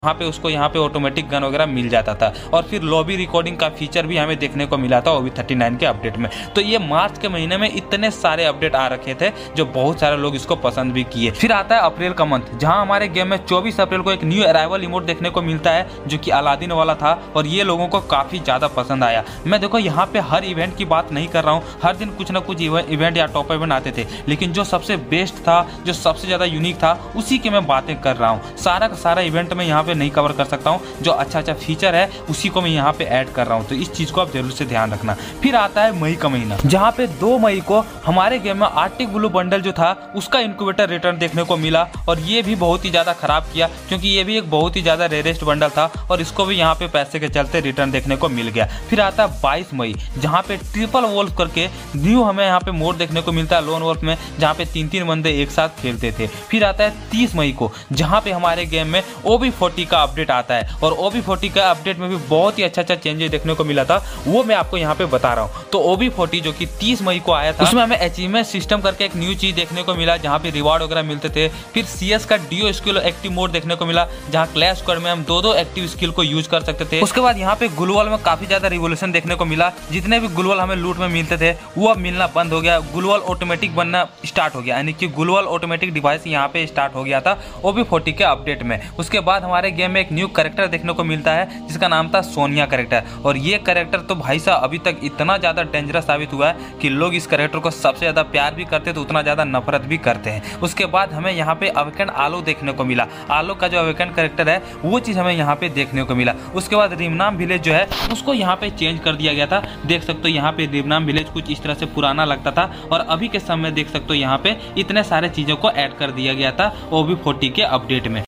वहाँ पे उसको यहाँ पे ऑटोमेटिक गन वगैरह मिल जाता था। और फिर लॉबी रिकॉर्डिंग का फीचर भी हमें देखने को मिला था OB39 के अपडेट में। तो ये मार्च के महीने में इतने सारे अपडेट आ रखे थे जो बहुत सारे लोग इसको पसंद भी किए। फिर आता है अप्रैल का मंथ, जहाँ हमारे गेम में 24 अप्रैल को एक न्यू अराइवल इमोट देखने को मिलता है जो कि अलादीन वाला था और ये लोगों को काफी ज्यादा पसंद आया। मैं देखो यहाँ पे हर इवेंट की बात नहीं कर रहा हूँ, हर दिन कुछ ना कुछ इवेंट या टॉप इवेंट आते थे, लेकिन जो सबसे बेस्ट था, जो सबसे ज्यादा यूनिक था, उसी की मैं बातें कर रहा हूँ। सारा का सारा इवेंट में यहाँ पे नहीं कवर कर सकता, जो अच्छा फीचर है उसी को मैं यहाँ पे ऐड कर रहा हूँ, तो इस चीज को आप जरूर से ध्यान रखना। फिर आता है मई का महीना, जहाँ पे 2 मई को हमारे गेम में आर्टिक ब्लू बंडल जो था उसका इंक्यूबेटर रिटर्न देखने को मिला और ये भी बहुत ही ज्यादा खराब किया, क्योंकि ये भी एक बहुत ही ज्यादा रेयरेस्ट बंडल था और इसको भी यहाँ पे पैसे के चलते रिटर्न देखने को मिल गया। फिर आता है 22 मई, जहाँ पे ट्रिपल वोल्फ करके न्यू हमें यहाँ पे मोड देखने को मिलता है लोन वोल्फ में, जहाँ पे 3-3 बंदे एक साथ खेलते थे। फिर आता है 30 मई को, जहाँ पे हमारे गेम में OB40 का अपडेट आता है और OB40 का अपडेट में भी बहुत ही अच्छा चेंजेस देखने को मिला था, वो मैं आपको यहाँ पे बता रहा हूँ। तो OB40 जो कि 30 मई को आया था, उसमें हमें अचीवमेंट सिस्टम करके एक न्यू चीज देखने को मिला, जहाँ पे रिवार्ड वगैरह मिलते थे। फिर CS का डियो स्किल एक्टिव मोड देखने को मिला, जहाँ क्लैश स्क्वाड में हम 2-2 एक्टिव स्किल को यूज कर सकते थे। उसके बाद यहाँ पे ग्लूवल में काफी ज्यादा रिवोल्यूशन देखने को मिला, जितने भी ग्लूवल हमें लूट में मिलते थे वो अब मिलना बंद हो गया, ग्लूवल ऑटोमेटिक बनना स्टार्ट हो गया, यानी कि ग्लूवल ऑटोमेटिक डिवाइस यहाँ पे स्टार्ट हो गया था OB40 के अपडेट में। उसके बाद हमारे गेम में एक न्यू कैरेक्टर देखने को मिलता है जिसका नाम था सोनिया कैरेक्टर, और ये कैरेक्टर तो भाई साहब अभी तक इतना ज्यादा डेंजरस साबित हुआ है कि लोग इस कैरेक्टर को सबसे ज्यादा प्यार भी करते तो उतना ज्यादा नफरत भी करते हैं। उसके बाद हमें यहाँ पे अवेकन आलो देखने को मिला, आलो का जो अवेकन कैरेक्टर है वो चीज हमें यहाँ पे देखने को मिला। उसके बाद रिमनाम विलेज जो है उसको यहाँ पे चेंज कर दिया गया था, देख सकते हो यहाँ पे रिमनाम विलेज कुछ इस तरह से पुराना लगता था और अभी के समय देख सकते हो यहाँ पे इतने सारे चीजों को ऐड कर दिया गया था OB40 के अपडेट में।